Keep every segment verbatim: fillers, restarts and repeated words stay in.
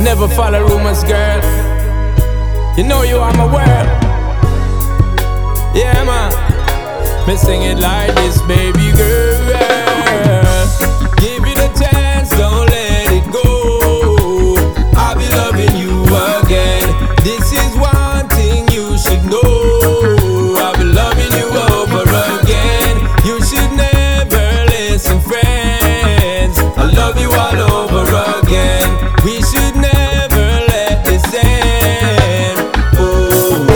Never follow rumors, girl. You know you are my world. Yeah, man. Me sing it like this, baby girl. Give it a chance, don't let it go. I'll be loving you again. This is one thing you should know. I'll be loving you over again. You should never listen, friends. I love you all over again. We should never let this end. Oh,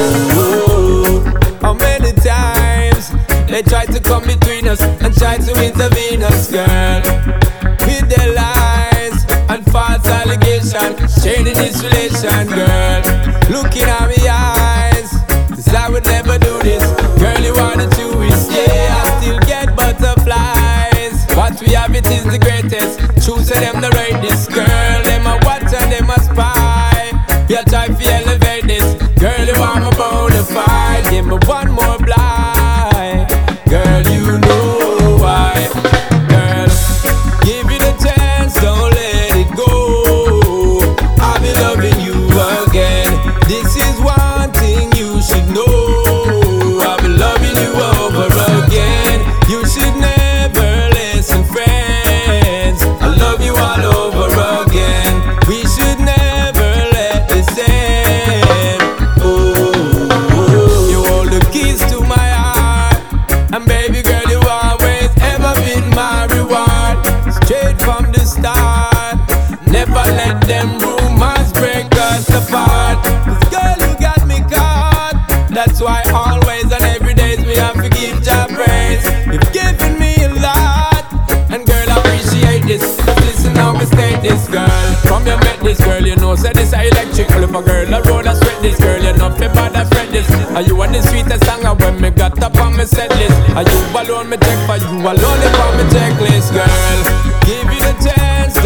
oh, oh. How many times they try to come between us and try to intervene us, girl, with their lies and false allegations, shading this relation, girl. Looking at me eyes, 'cause I would never do this. Girl, you are the truest, yeah, I still get butterflies. What we have, it is the greatest. Choose them the rightest, girl. Them a watch and them a spy. You try to elevate this. Girl, you are my bona fide. Give me one more blind. Girl, you know why. Girl, give it a chance, don't let it go. I'll be loving you again. This is one thing you should know. I'll be loving you over again. You should never listen, friends. I love you all over again. We should never let this end. Oh, oh. You hold the keys to my heart, and baby girl, you always ever been my reward. Straight from the start, never let them rumors break us apart. 'Cause girl, you got me caught. That's why always and every day we have to give your praise. You've given me a lot, and girl, I appreciate this. Listen now, me state this, girl. From you met this girl, you know, say this a electrical. If a girl a road, I sweat this girl, you know, fi bad I fret this. Are you on the sweetest song when me got up on me set list? Are you alone, me check for you alone, if on me checklist, girl. Give it a chance,